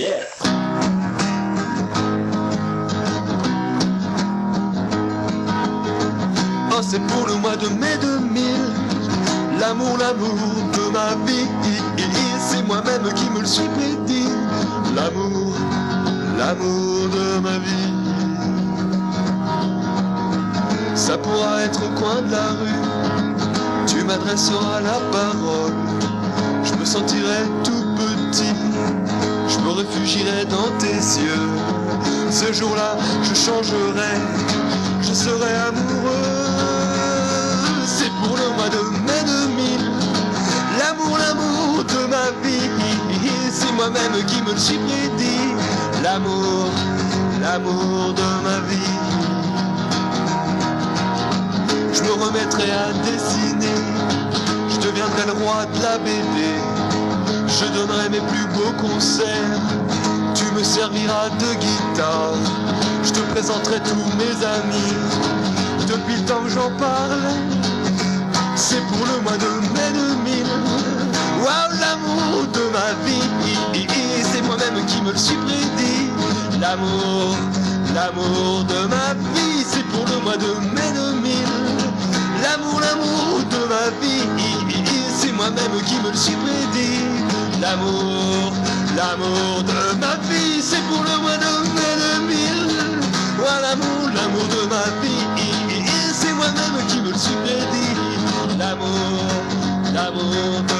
Yeah. Oh, c'est pour le mois de mai 2000. L'amour, l'amour de ma vie. C'est moi-même qui me le suis prédit. L'amour, l'amour de ma vie. Ça pourra être au coin de la rue. Tu m'adresseras la parole. Je me sentirai tout petit. Je me réfugierai dans tes yeux. Ce jour-là, je changerai. Je serai amoureux. C'est pour le mois de mai 2000. L'amour, l'amour de ma vie. C'est moi-même qui me le suis prédit. L'amour, l'amour de ma vie. Je me remettrai à dessiner. Je deviendrai le roi de la BD. Je donnerai mes plus beaux concerts. Tu me serviras de guitare. Je te présenterai tous mes amis. Depuis le temps que j'en parle, c'est pour le mois de mai 2000. Waouh, l'amour de ma vie. C'est moi-même qui me le suis prédit. L'amour, l'amour de ma vie. C'est pour le mois de mai 2000. L'amour, l'amour de ma vie. C'est moi-même qui me le suis prédit. L'amour, l'amour de ma vie. C'est pour le mois de mai 2000. Voilà l'amour, l'amour de ma vie. C'est moi-même qui me le suis prédit. L'amour, l'amour de